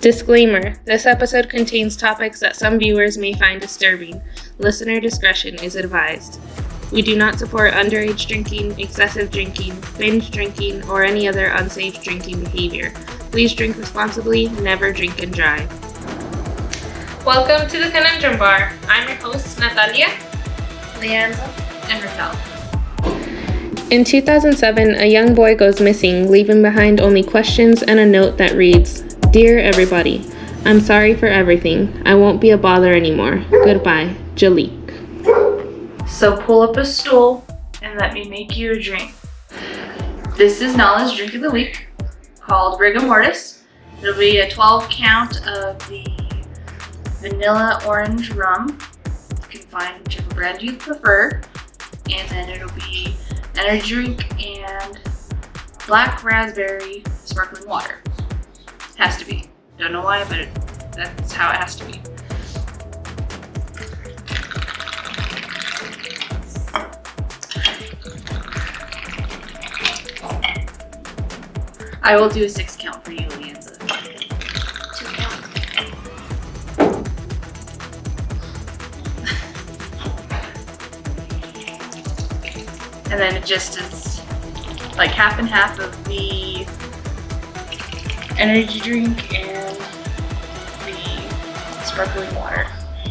Disclaimer: this episode contains topics that some viewers may find disturbing. Listener discretion is advised. We do not support underage drinking, excessive drinking, binge drinking, or any other unsafe drinking behavior. Please drink responsibly, never drink and drive. Welcome to the Conundrum Bar. I'm your host, Natalia, Leandra, and Raquel. In 2007, a young boy goes missing, leaving behind only questions and a note that reads, "Dear everybody, I'm sorry for everything. I won't be a bother anymore. Goodbye, Jalik." So pull up a stool and let me make you a drink. This is Nala's drink of the week, called Rigor Mortis. It'll be a 12 count of the vanilla orange rum. You can find whichever brand you prefer. And then it'll be energy drink and black raspberry sparkling water. Has to be. Don't know why, but that's how it has to be. I will do a 6 count for you, Leanza. 2 count. And then it just is like half and half of the energy drink and the sparkling water.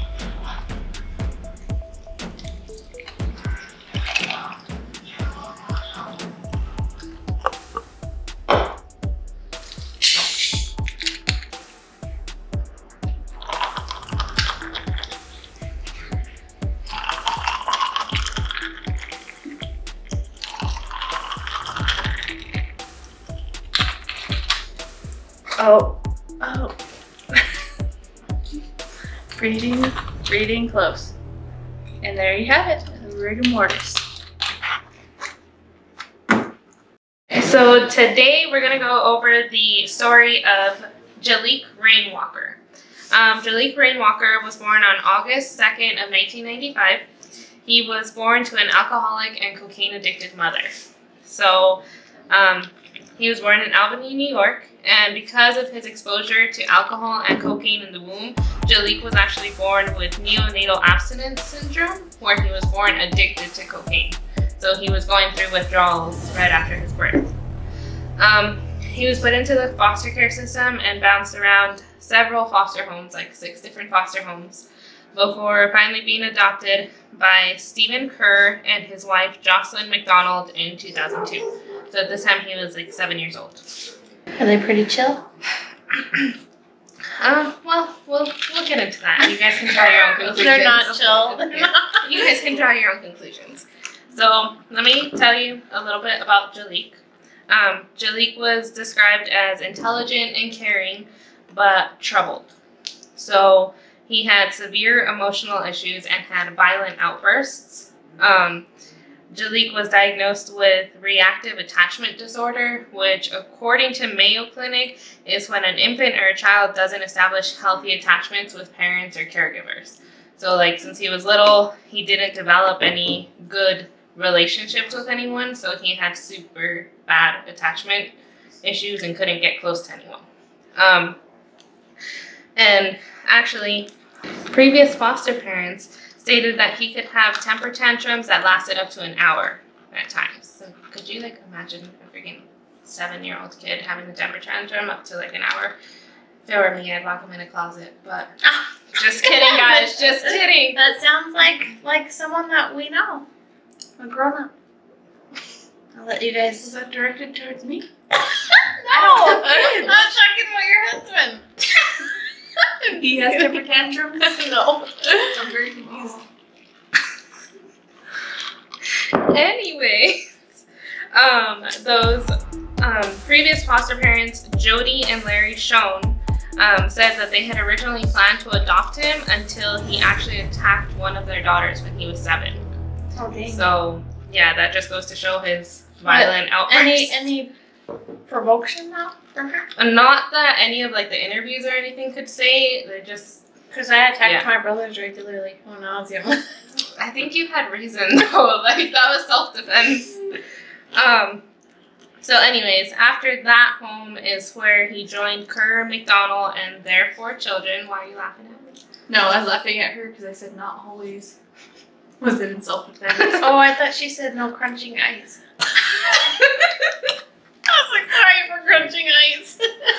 Oh. Breathing close. And there you have it, rigor mortis. So today we're going to go over the story of Jalik Rainwalker. Jalik Rainwalker was born on August 2nd of 1995. He was born to an alcoholic and cocaine-addicted mother. So he was born in Albany, New York, and because of his exposure to alcohol and cocaine in the womb, Jalik was actually born with neonatal abstinence syndrome, where he was born addicted to cocaine. So he was going through withdrawals right after his birth. He was put into the foster care system and bounced around several foster homes, like 6 different foster homes, before finally being adopted by Stephen Kerr and his wife Jocelyn McDonald in 2002. So at this time he was like 7 years old. Are they pretty chill? Well, we'll get into that. You guys can draw your own conclusions. They're not chill. Yeah. You guys can draw your own conclusions. So let me tell you a little bit about Jalik. Jalik was described as intelligent and caring, but troubled. So he had severe emotional issues and had violent outbursts. Jalik was diagnosed with reactive attachment disorder, which according to Mayo Clinic is when an infant or a child doesn't establish healthy attachments with parents or caregivers. So like since he was little, he didn't develop any good relationships with anyone, so he had super bad attachment issues and couldn't get close to anyone. And actually, previous foster parents stated that he could have temper tantrums that lasted up to an hour at times. So could you like imagine a freaking 7-year-old kid having a temper tantrum up to like an hour? If it were me, I'd lock him in a closet, but just kidding, guys, just kidding. That sounds like someone that we know. A grown up. I'll let you guys. Is that directed towards me? No! I'm not talking about your husband. He has temper tantrums? No. I'm very confused. Anyways, those previous foster parents, Jody and Larry Schoen, said that they had originally planned to adopt him until he actually attacked one of their daughters when he was 7. Oh, dang. So, yeah, that just goes to show his violent outbursts. Any provocation now from her? Not that any of like the interviews or anything could say. They just, Because I attacked Yeah. my brothers regularly when I was young. I think you had reason though. Like that was self-defense. So anyways, after that home is where he joined Kerr McDonald and their 4 children. Why are you laughing at me? No, I was laughing at her because I said not always. Was it in self-defense? Oh, I thought she said no crunching ice. I was like, sorry for crunching ice.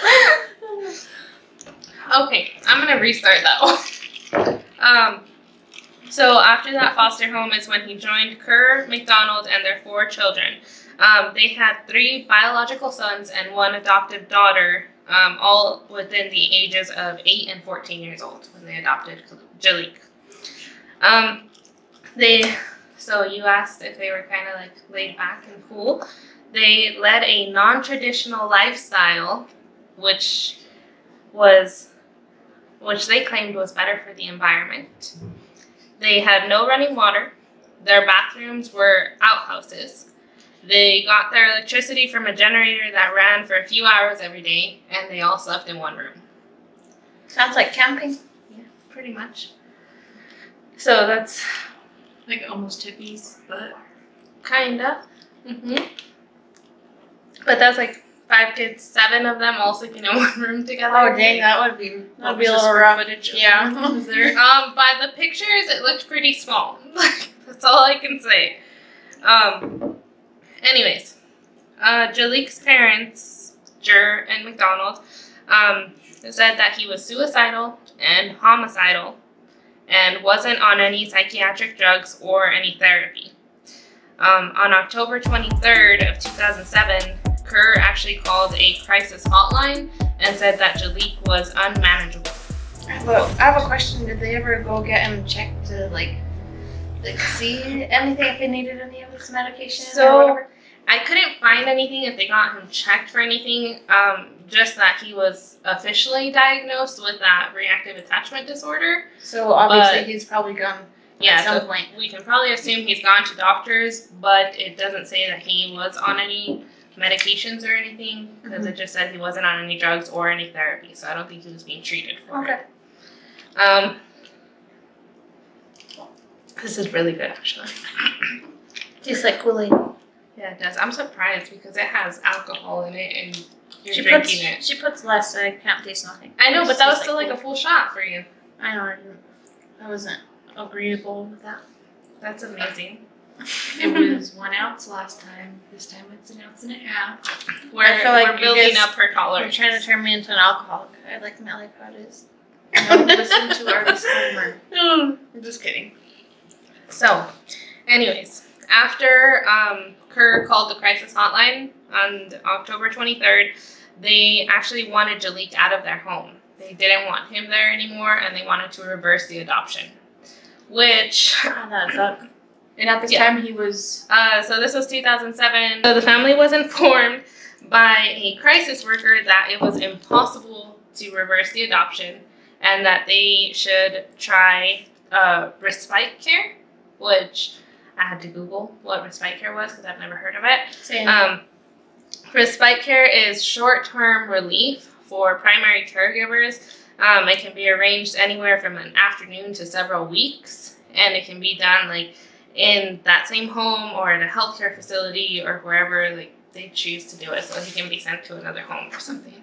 Okay, I'm gonna restart that one. So after that foster home is when he joined Kerr McDonald and their 4 children. They had 3 biological sons and 1 adopted daughter, all within the ages of 8 and 14 years old when they adopted Jalik. So you asked if they were kind of like laid back and cool. They led a non-traditional lifestyle, which they claimed was better for the environment. They had no running water. Their bathrooms were outhouses. They got their electricity from a generator that ran for a few hours every day, and they all slept in one room. Sounds like camping. Yeah, pretty much. So that's Like almost hippies, but kinda. But that's like 5 kids, 7 of them all sleeping in one room together. Oh dang, that'd be a little rough. Yeah. Was there? By the pictures, it looked pretty small. That's all I can say. Anyways, Jalik's parents, Jer and McDonald, said that he was suicidal and homicidal and wasn't on any psychiatric drugs or any therapy. On October 23rd of 2007, Kerr actually called a crisis hotline and said that Jalik was unmanageable. I have a question. Did they ever go get him checked to like see anything if they needed any of his medication or whatever? I couldn't find anything if they got him checked for anything, just that he was officially diagnosed with that reactive attachment disorder. So obviously he's probably gone at some point. We can probably assume he's gone to doctors, but it doesn't say that he was on any medications or anything, because it just said he wasn't on any drugs or any therapy, so I don't think he was being treated for it. This is really good, actually. Tastes like Kool-Aid. Yeah, it does. I'm surprised because it has alcohol in it and you're drinking it. She puts less, so I can't taste nothing. I know, but that was still like like a full shot for you. I know. I wasn't agreeable with that. That's amazing. It was 1 ounce last time. This time it's 1.5 ounces. We're feel like you building guys up her You're tolerance. trying to turn me into an alcoholic. I like my life how it is. No, listen to our disclaimer. I'm just kidding. So, anyways, after Kerr called the crisis hotline on October 23rd, they actually wanted Jalik out of their home. They didn't want him there anymore, and they wanted to reverse the adoption. Which... And at this time he was... so this was 2007. So the family was informed by a crisis worker that it was impossible to reverse the adoption and that they should try respite care, which I had to Google what respite care was because I've never heard of it. Respite care is short-term relief for primary caregivers. It can be arranged anywhere from an afternoon to several weeks, and it can be done like in that same home or at a healthcare facility or wherever like they choose to do it, so he can be sent to another home or something.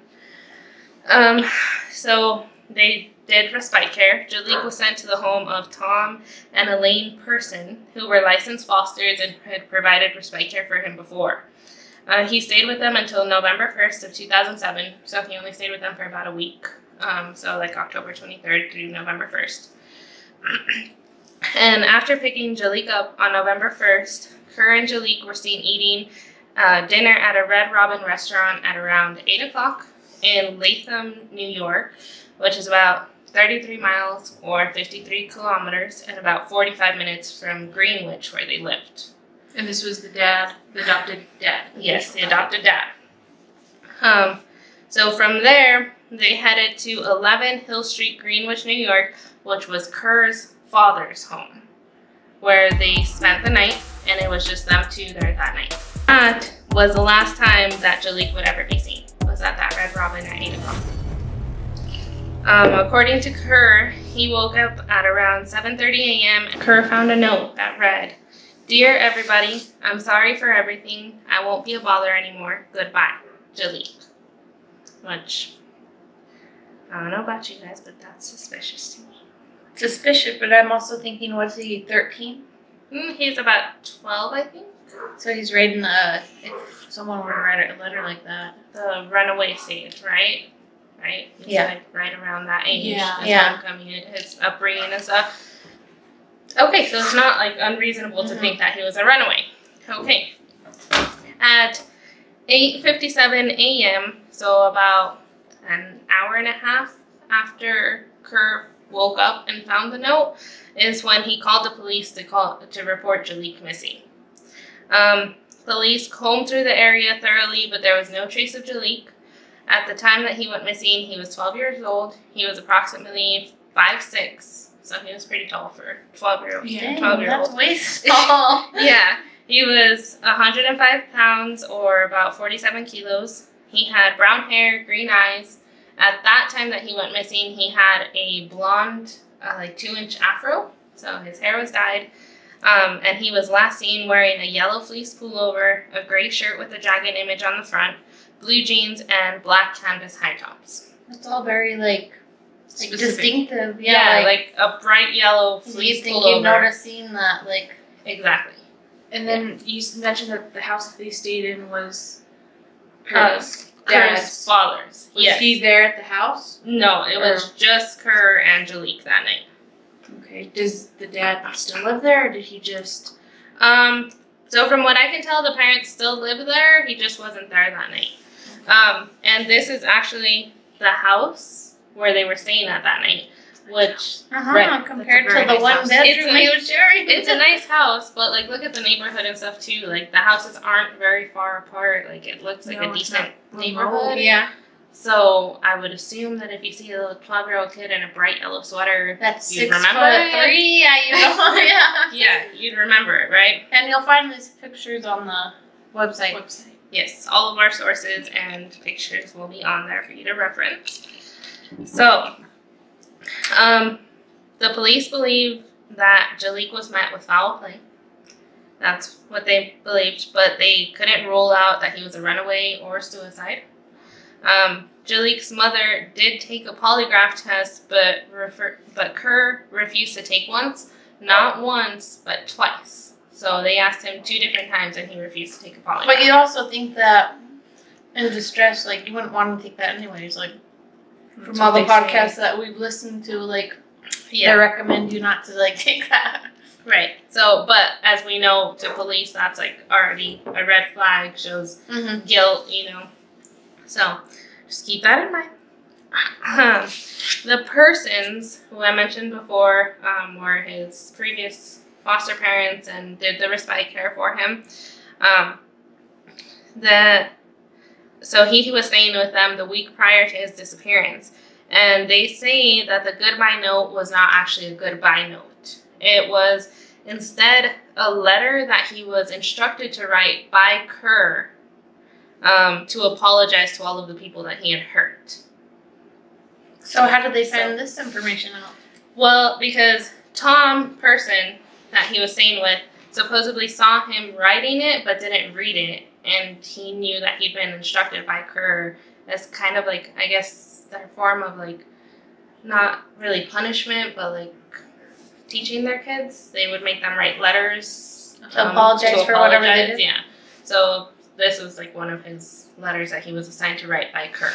So they did respite care. Jalik was sent to the home of Tom and Elaine Person, who were licensed fosters and had provided respite care for him before. He stayed with them until November 1st of 2007, so he only stayed with them for about a week. So like October 23rd through November 1st. And after picking Jalik up on November 1st, Kerr and Jalik were seen eating dinner at a Red Robin restaurant at around 8 o'clock in Latham, New York, which is about 33 miles or 53 kilometers and about 45 minutes from Greenwich, where they lived. And this was the dad, the adopted dad. Yes, the adopted dad. So from there, they headed to 11 Hill Street, Greenwich, New York, which was Kerr's father's home, where they spent the night, and it was just them two there that night. That was the last time that Jalik would ever be seen, was at that Red Robin at 8 o'clock. According to Kerr, he woke up at around 7:30 a.m. and Kerr found a note that read, Dear everybody, I'm sorry for everything. I won't be a bother anymore. Goodbye, Jalik. Which, I don't know about you guys, but that's suspicious to me. Suspicious, but I'm also thinking, what's he, 13? He's about 12, I think. So he's writing if someone were to write a letter like that. The runaway stage, right? Right? He's Yeah. like right around that age. Yeah. His Yeah. homecoming, his upbringing and stuff. Okay, so it's not like unreasonable to think that he was a runaway. Okay. At 8:57 a.m., so about an hour and a half after Kerr woke up and found the note, is when he called the police to report Jalik missing. Police combed through the area thoroughly, but there was no trace of Jalik. At the time that he went missing, he was 12 years old. He was approximately 5'6", so he was pretty tall for 12-year-old. Yeah. 12-year-old. That's way small. Yeah, he was 105 pounds or about 47 kilos. He had brown hair, green eyes. At that time that he went missing, he had a blonde, like 2-inch afro, so his hair was dyed. And he was last seen wearing a yellow fleece pullover, a gray shirt with a dragon image on the front, blue jeans, and black canvas high tops. That's all very, like Specific. distinctive. Yeah, like a bright yellow fleece you think pullover. you'd notice seeing that, like... Exactly. And then you mentioned that the house that they stayed in was Kerr's father's. Was Yes. he there at the house? No, it was just Kerr and Jalik that night. Okay. Does the dad still live there, or did he just... So from what I can tell, the parents still live there. He just wasn't there that night. And this is actually the house where they were staying at that night, which Right. Compared That's a to very the nice one house. bedroom he was sharing. it's a nice house, but like look at the neighborhood and stuff too. Like the houses aren't very far apart. Like it looks like No, a it's decent not neighborhood. remote. Yeah. So I would assume that if you see a little 12-year-old kid in a bright yellow sweater, That's You 6'3". remember it? Yeah, you know. Yeah. yeah, you'd remember it, right? And you'll find these pictures on the website. Yes, all of our sources and pictures will be on there for you to reference. So, the police believe that Jalik was met with foul play. That's what they believed, but they couldn't rule out that he was a runaway or suicide. Jalik's mother did take a polygraph test, but Kerr refused to take not once, but twice. So they asked him 2 different times, and he refused to take a polygraph. But you also think that in distress, like, you wouldn't want to take that anyways. Like, from all the podcasts that we've listened to, like, they recommend you not to, like, take that. Right. So, but as we know, to police, that's like already a red flag, shows guilt, So, just keep that in mind. The persons who I mentioned before were his previous foster parents and did the respite care for him. So he was staying with them the week prior to his disappearance. And they say that the goodbye note was not actually a goodbye note. It was instead a letter that he was instructed to write by Kerr to apologize to all of the people that he had hurt. So how did they find this information out? Well, because Tom Person that he was staying with supposedly saw him writing it but didn't read it, and he knew that he'd been instructed by Kerr as kind of like, I guess, their form of like, not really punishment, but like teaching their kids. They would make them write letters To apologize for whatever they did? Yeah. So this was like one of his letters that he was assigned to write by Kerr.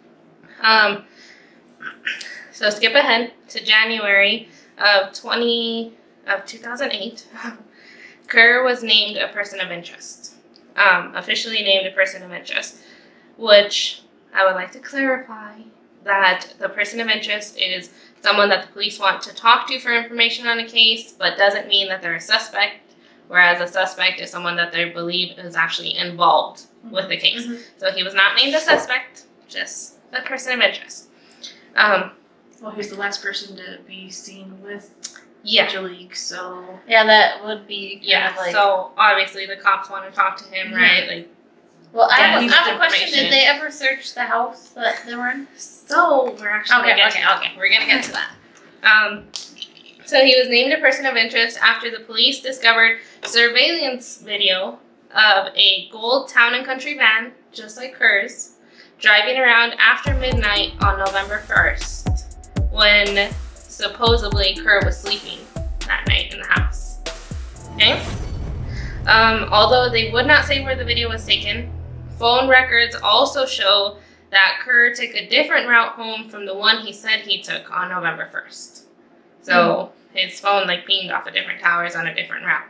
So skip ahead to January of 2008. Kerr was named a person of interest. Officially named a person of interest, which I would like to clarify that the person of interest is someone that the police want to talk to for information on a case, but doesn't mean that they're a suspect, whereas a suspect is someone that they believe is actually involved with the case. So he was not named a suspect, just a person of interest. Well, he's the last person to be seen with Yeah. Jalik, so... Yeah, that would be kind of like... So obviously the cops want to talk to him, right? Like, Well, I Yeah, have a question. information. Did they ever search the house that they were in? so we're actually Okay, gonna get okay, to that. okay. We're gonna get to that. So he was named a person of interest after the police discovered surveillance video of a gold town and country van, just like Kerr's, driving around after midnight on November 1st, when supposedly Kerr was sleeping that night in the house. Okay? Although they would not say where the video was taken, phone records also show that Kerr took a different route home from the one he said he took on November 1st. So his phone like pinged off of different towers on a different route.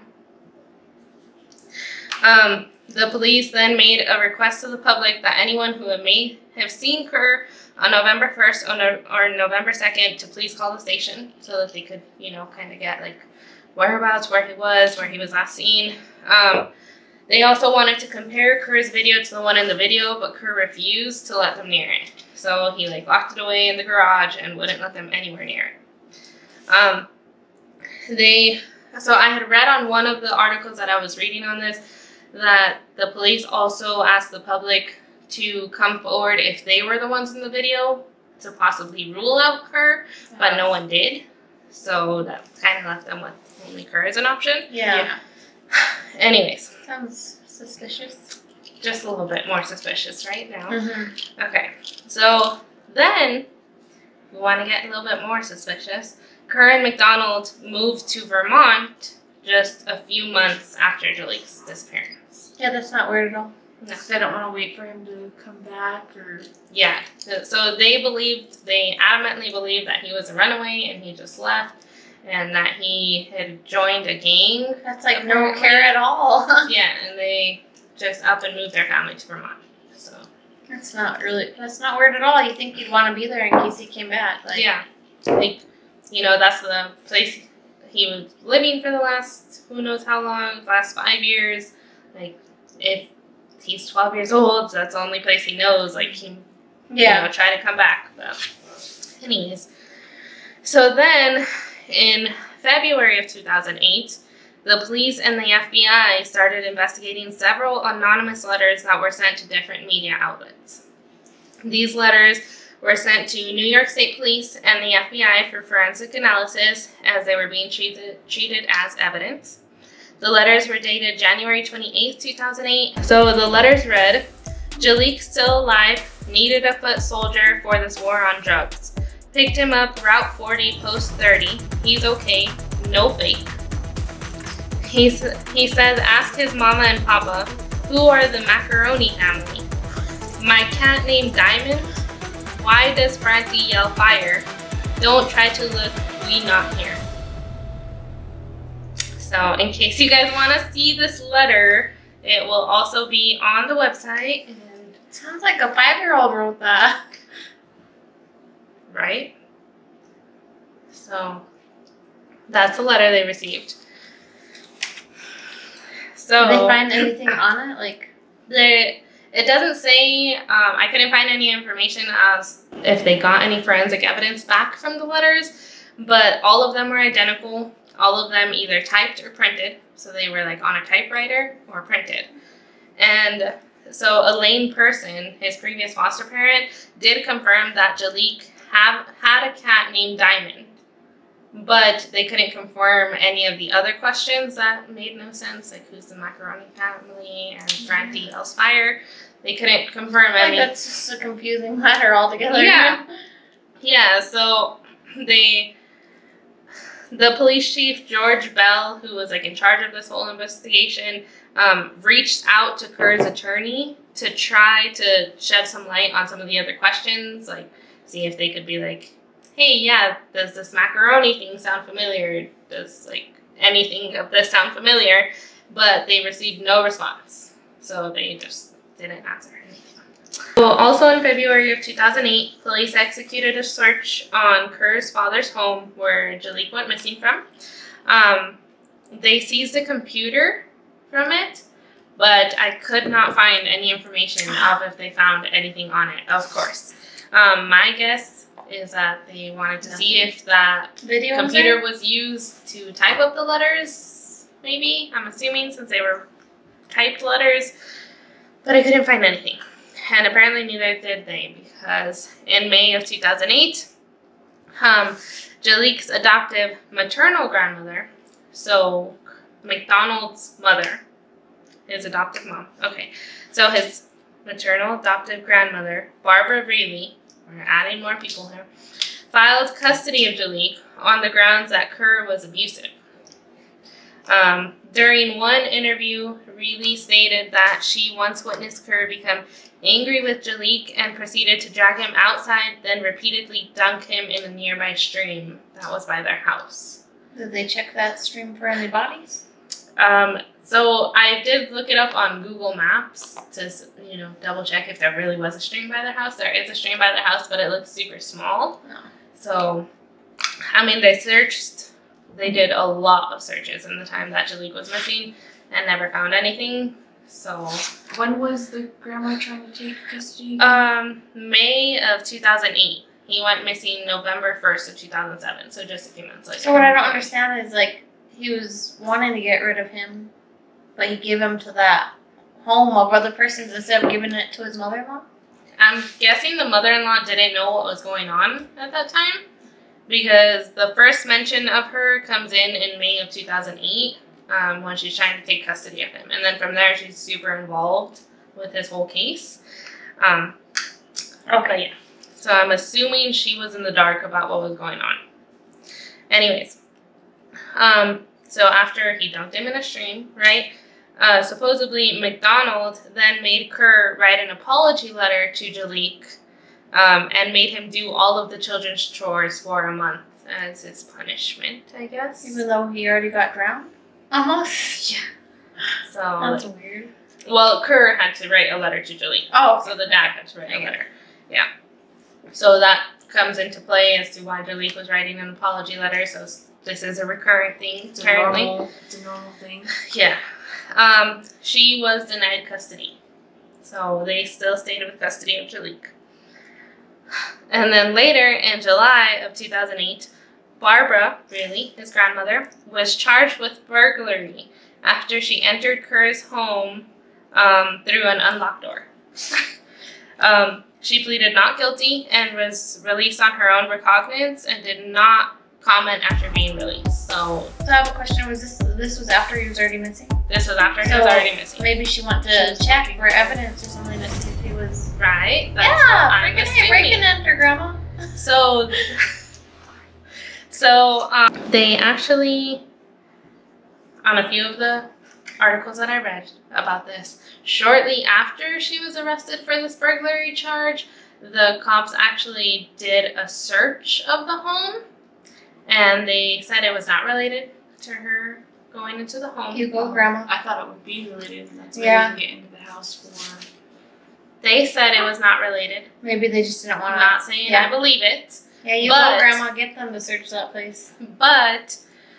The police then made a request to the public that anyone who may have seen Kerr on November 1st or November 2nd to please call the station so that they could, you know, kind of get like whereabouts, where he was last seen. They also wanted to compare Kerr's video to the one in the video, but Kerr refused to let them near it. So he like locked it away in the garage and wouldn't let them anywhere near it. So I had read on one of the articles that I was reading on this that the police also asked the public to come forward if they were the ones in the video to possibly rule out Kerr, but no one did. So that kind of left them with only Kerr as an option. Yeah. Anyways. Sounds suspicious. Just a little bit more suspicious right now. Mm-hmm. Okay. So then we want to get a little bit more suspicious. Kerr and McDonald moved to Vermont just a few months after Jaliek's disappearance. Yeah, that's not weird at all. No. They don't want to wait for him to come back, or Yeah. So they adamantly believed that he was a runaway and he just left, and that he had joined a gang. That's like no care at all. Yeah, and they just up and moved their family to Vermont. So that's not weird at all. You think you'd want to be there in case he came back. Like, yeah. Like, you know, that's the place he was living for the last who knows how long, last 5 years. Like, if he's 12 years old, so that's the only place he knows. Like, he, you know, try to come back. But anyways, so then in February of 2008, the police and the FBI started investigating several anonymous letters that were sent to different media outlets. These letters were sent to New York State Police and the FBI for forensic analysis as they were being treated as evidence. The letters were dated January 28, 2008. So the letters read, "Jaliek still alive, needed a foot soldier for this war on drugs. Picked him up Route 40, Post 30. He's okay, no fake." He says, "Ask his mama and papa, who are the Macaroni family? My cat named Diamond? Why does Francie yell fire? Don't try to look, we not here." So in case you guys want to see this letter, it will also be on the website. And sounds like a 5-year-old wrote that. Right? So that's the letter they received. So did they find anything on it? Like, it doesn't say, I couldn't find any information as if they got any forensic evidence back from the letters, but all of them were identical. All of them either typed or printed. So they were like on a typewriter or printed. And so a lame person, his previous foster parent, did confirm that Jaliek had a cat named Diamond, but they couldn't confirm any of the other questions that made no sense, like who's the Macaroni family and Francie yells fire. They couldn't confirm any. Like, that's just a confusing letter altogether. Yeah. Yeah, so the police chief, George Bell, who was like in charge of this whole investigation, reached out to Kerr's attorney to try to shed some light on some of the other questions, like see if they could be like, hey, yeah, does this macaroni thing sound familiar? Does like anything of this sound familiar? But they received no response, so they just didn't answer anything. So also in February of 2008, police executed a search on Kerr's father's home where Jaliek went missing from. They seized a computer from it, but I could not find any information of if they found anything on it, of course. My guess is that they wanted to see if that computer was used to type up the letters, maybe. I'm assuming, since they were typed letters, but I couldn't find anything. And apparently neither did they, because in May of 2008, Jaliek's adoptive maternal grandmother, so McDonald's mother, his adoptive mom. Okay, so his maternal adoptive grandmother, Barbara Vreelie, we're adding more people here, filed custody of Jaliek on the grounds that Kerr was abusive. During one interview, Vreelie stated that she once witnessed Kerr become angry with Jaliek and proceeded to drag him outside, then repeatedly dunk him in a nearby stream that was by their house. Did they check that stream for any bodies? So I did look it up on Google Maps to, double check if there really was a stream by their house. There is a stream by their house, but it looks super small. No. So, they did a lot of searches in the time that Jaliek was missing and never found anything. So, when was the grandma trying to take custody? May of 2008. He went missing November 1st of 2007, so just a few months later. So what I don't understand is, like, he was wanting to get rid of him, but he gave him to that home of other persons instead of giving it to his mother-in-law? I'm guessing the mother-in-law didn't know what was going on at that time, because the first mention of her comes in May of 2008, when she's trying to take custody of him. And then from there, she's super involved with his whole case. Okay, yeah. So I'm assuming she was in the dark about what was going on. Anyways, so after he dumped him in a stream, right, supposedly McDonald then made Kerr write an apology letter to Jaliek, and made him do all of the children's chores for a month as his punishment, I guess. Even though he already got drowned? Almost? Yeah. So that's weird. Well, Kerr had to write a letter to Jaliek. Oh. So the dad had to write a letter. Yeah. So that comes into play as to why Jaliek was writing an apology letter. So this is a recurring thing, apparently. It's a normal thing. Yeah. She was denied custody. So they still stayed with custody of Jaliek. And then later, in July of 2008, Barbara, really, his grandmother, was charged with burglary after she entered Kerr's home through an unlocked door. She pleaded not guilty and was released on her own recognizance and did not comment after being released. So I have a question. Was this was after he was already missing? This was after he was already missing. Maybe she went to check for evidence or something to see if he was right. That's yeah, break and enter, Grandma. So they actually, on a few of the articles that I read about this, shortly after she was arrested for this burglary charge, the cops actually did a search of the home, and they said it was not related to her going into the home. You go, Grandma. I thought it would be related, and that's why you can get into the house for. They said it was not related. Maybe they just didn't want to. I'm not saying I believe it. Yeah, you go, Grandma. Get them to search that place. But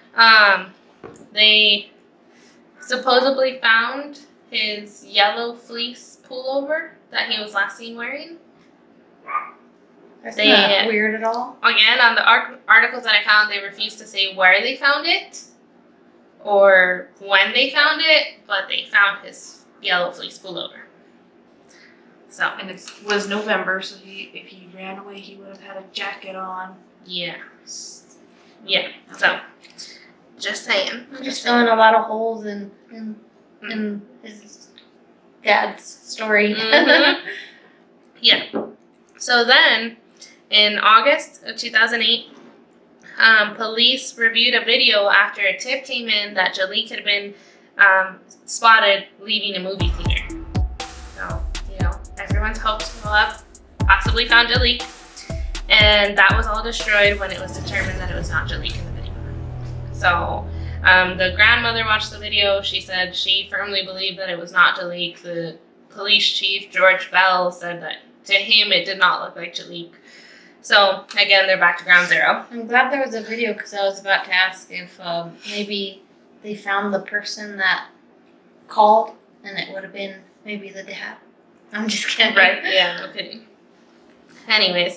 they supposedly found his yellow fleece pullover that he was last seen wearing. That's not weird at all. Again, on the articles that I found, they refused to say where they found it or when they found it, but they found his yellow fleece pullover. So, and it was November, so if he ran away, he would have had a jacket on. Yeah. Yeah. Okay. So, just saying. I'm just filling a lot of holes in his dad's story. Mm-hmm. Yeah. So then, in August of 2008, police reviewed a video after a tip came in that Jaliek had been spotted leaving a movie theater. So, everyone's hopes were up, possibly found Jaliek, and that was all destroyed when it was determined that it was not Jaliek in the video. So, the grandmother watched the video. She said she firmly believed that it was not Jaliek. The police chief, George Bell, said that to him it did not look like Jaliek. So, again, they're back to ground zero. I'm glad there was a video because I was about to ask if maybe they found the person that called and it would have been maybe the dad. I'm just kidding. Right, yeah, no kidding. Anyways,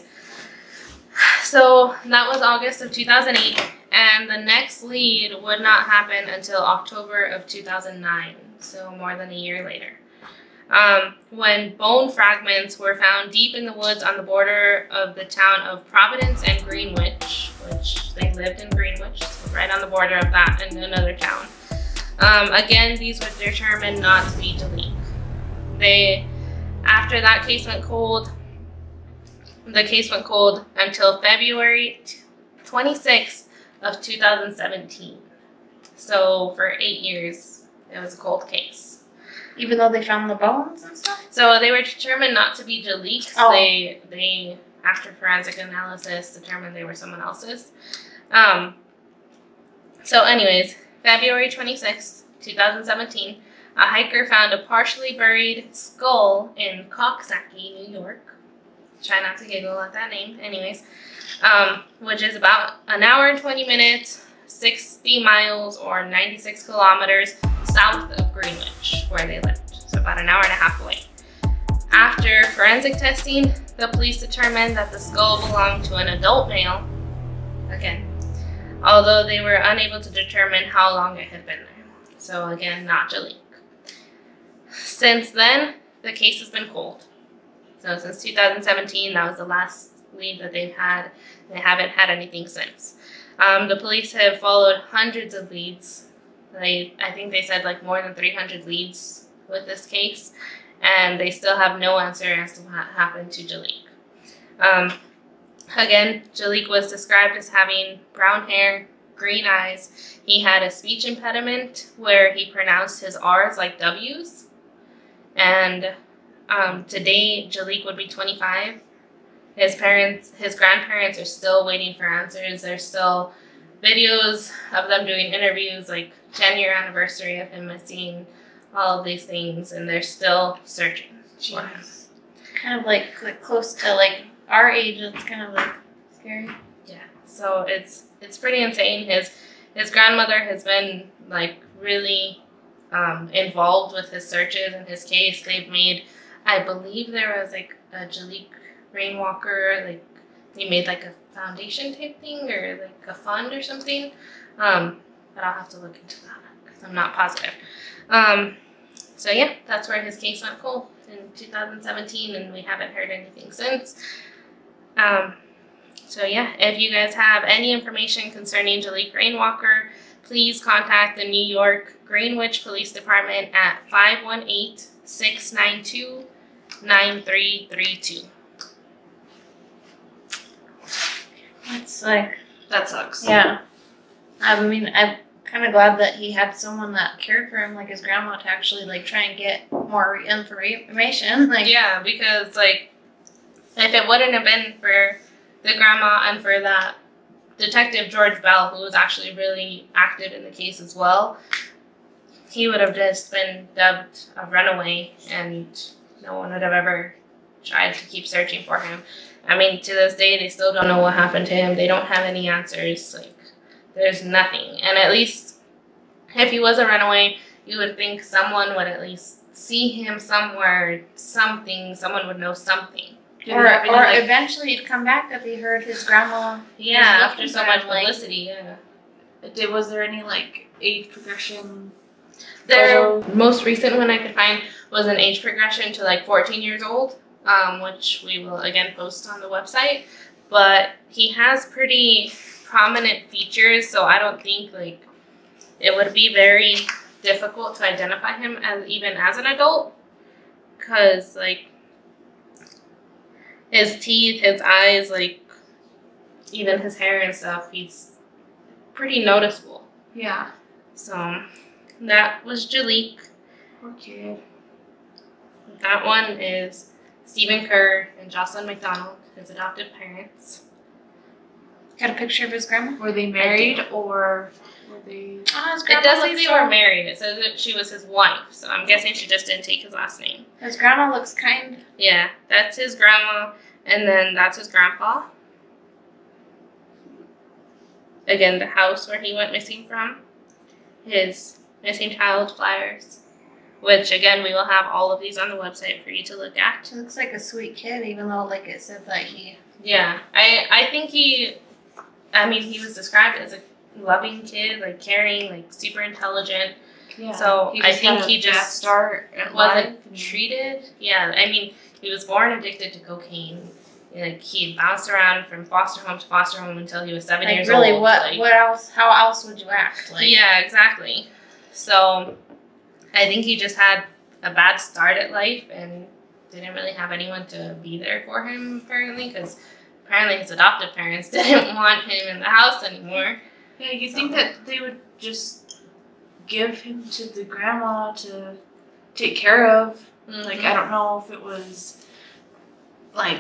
so that was August of 2008, and the next lead would not happen until October of 2009, so more than a year later. when bone fragments were found deep in the woods on the border of the town of Providence and Greenwich, which they lived in Greenwich, so right on the border of that and another town. Again, these were determined not to be Jaliq. After that case went cold, the case went cold until February 26th of 2017. So for 8 years, it was a cold case. Even though they found the bones and stuff? So they were determined not to be Jaliq's. Oh. They, after forensic analysis, determined they were someone else's. So anyways, February 26th, 2017, a hiker found a partially buried skull in Coxsackie, New York. Try not to giggle at that name. Anyways, which is about an hour and 20 minutes, 60 miles or 96 kilometers south of Greenwich, where they lived. So about an hour and a half away. After forensic testing, the police determined that the skull belonged to an adult male, again, although they were unable to determine how long it had been there. So again, not Jaliq. Since then, the case has been cold. So since 2017, that was the last lead that they've had. They haven't had anything since. The police have followed hundreds of leads. I think they said like more than 300 leads with this case, and they still have no answer as to what happened to Jaliq. Again, Jaliq was described as having brown hair, green eyes. He had a speech impediment where he pronounced his R's like W's. And today, Jaliq would be 25. His grandparents are still waiting for answers. There's still videos of them doing interviews, like 10-year anniversary of him missing, all of these things, and they're still searching for him. Kind of like close to like our age. It's kind of like scary. Yeah, so it's pretty insane. His grandmother has been like really involved with his searches and his case. They've made, I believe there was like a Jaliq Rainwalker, like they made like a foundation type thing or like a fund or something. But I'll have to look into that because I'm not positive. So yeah, that's where his case went cold in 2017, and we haven't heard anything since. So yeah, if you guys have any information concerning Jaliq Rainwalker, please contact the New York Greenwich Police Department at 518-692-9332. It's like, That sucks. yeah. I mean, I'm kind of glad that he had someone that cared for him, like his grandma, to actually like try and get more information. Like, Yeah, because like if it wouldn't have been for the grandma and for that Detective George Bell, who was actually really active in the case as well, he would have just been dubbed a runaway and no one would have ever tried to keep searching for him. I mean, to this day, they still don't know what happened to him. They don't have any answers. Like, there's nothing. And at least if he was a runaway, you would think someone would at least see him somewhere, something, someone would know something. or eventually he'd come back if he heard his grandma. Yeah, after so much publicity, yeah. Was there any like age progression? The most recent one I could find was an age progression to like 14 years old, which we will again post on the website. But he has pretty prominent features, so I don't think like it would be very difficult to identify him even as an adult, because like his teeth, his eyes, like even his hair and stuff, he's pretty noticeable. Yeah. So that was Jaliq. Poor kid. That one is Stephen Kerr and Jocelyn McDonald, his adoptive parents. Got a picture of his grandma? Were they married or were they? Oh, his It grandma does say looks they were married. It says that she was his wife, so I'm guessing she just didn't take his last name. His grandma looks kind. Yeah, that's his grandma, and then that's his grandpa. Again, the house where he went missing from. His missing child flyers, which again, we will have all of these on the website for you to look at. He looks like a sweet kid, even though like it said that he... Yeah, I think he was described as a loving kid, like caring, like super intelligent. Yeah. So I think he just start wasn't treated. Yeah, I mean, he was born addicted to cocaine. Like, he bounced around from foster home to foster home until he was 7 years really, old. What else? How else would you act? Yeah, exactly. So I think he just had a bad start at life and didn't really have anyone to be there for him, apparently, because apparently his adoptive parents didn't want him in the house anymore. Yeah, you think that they would just give him to the grandma to take care of. Mm-hmm. Like, I don't know if it was, like,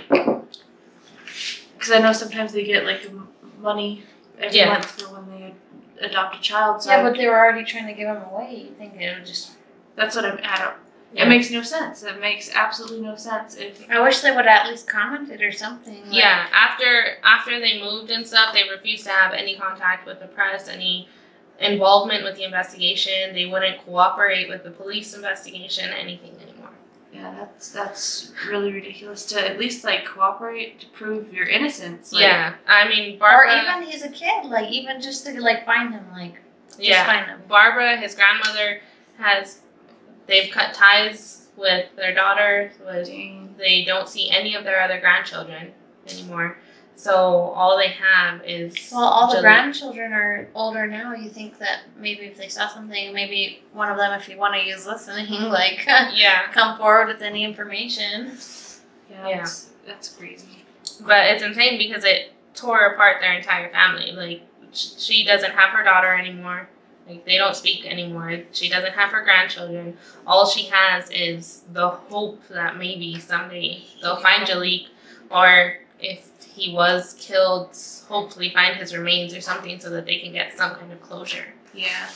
because I know sometimes they get, like, money every month for when they adopt a child. So yeah, but they were already trying to give him away. You think it would just... That's what It makes no sense. It makes absolutely no sense. I wish they would have at least commented or something. Yeah, after they moved and stuff, they refused to have any contact with the press, any involvement with the investigation. They wouldn't cooperate with the police investigation, anything anymore. Yeah, that's really ridiculous to at least, like, cooperate to prove your innocence. Like, yeah, I mean, Barbara... Or even he's a kid, like, even just to, like, find him, like, just find him. Barbara, his grandmother, they've cut ties with their daughter. They don't see any of their other grandchildren anymore. So all they have is... Well, all the grandchildren are older now. You think that maybe if they saw something, maybe one of them, if you want to use listening, like, come forward with any information. Yeah. That's crazy. But it's insane because it tore apart their entire family. Like, she doesn't have her daughter anymore. Like, they don't speak anymore. She doesn't have her grandchildren. All she has is the hope that maybe someday they'll find Jalik, or if he was killed, hopefully find his remains or something so that they can get some kind of closure. Yeah.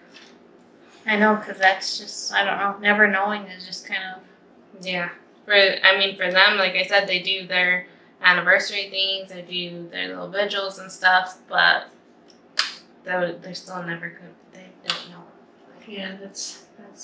I know, because that's just, I don't know, never knowing is just kind of... Yeah. For them, like I said, they do their anniversary things, they do their little vigils and stuff, but they're still never good. They don't know. Yeah, that's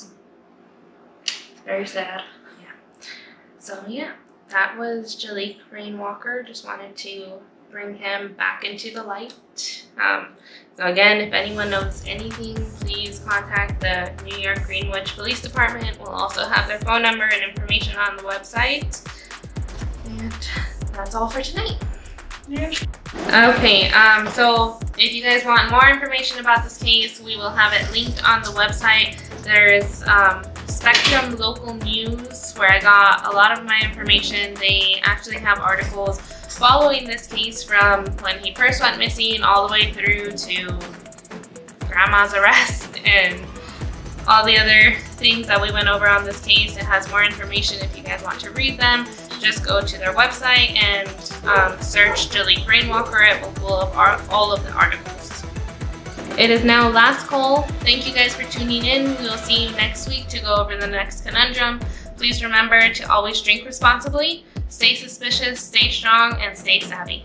very sad. Yeah. So, yeah. That was Jalik Rainwalker. Just wanted to bring him back into the light. So again, if anyone knows anything, please contact the New York Greenwich Police Department. We'll also have their phone number and information on the website. And that's all for tonight. Yeah. Okay, so if you guys want more information about this case, we will have it linked on the website. There's Spectrum Local News, where I got a lot of my information. They actually have articles following this case from when he first went missing all the way through to Grandma's arrest and all the other things that we went over on this case. It has more information if you guys want to read them. Just go to their website and search Jalik Rainwalker. It will pull up all of the articles. It is now last call. Thank you guys for tuning in. We will see you next week to go over the next conundrum. Please remember to always drink responsibly, stay suspicious, stay strong, and stay savvy.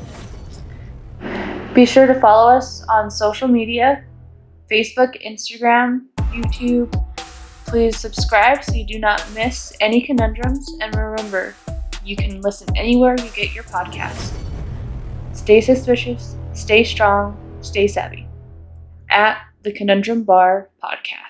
Be sure to follow us on social media, Facebook, Instagram, YouTube. Please subscribe so you do not miss any conundrums. And remember, you can listen anywhere you get your podcast. Stay suspicious, stay strong, stay savvy. At the Conundrum Bar Podcast.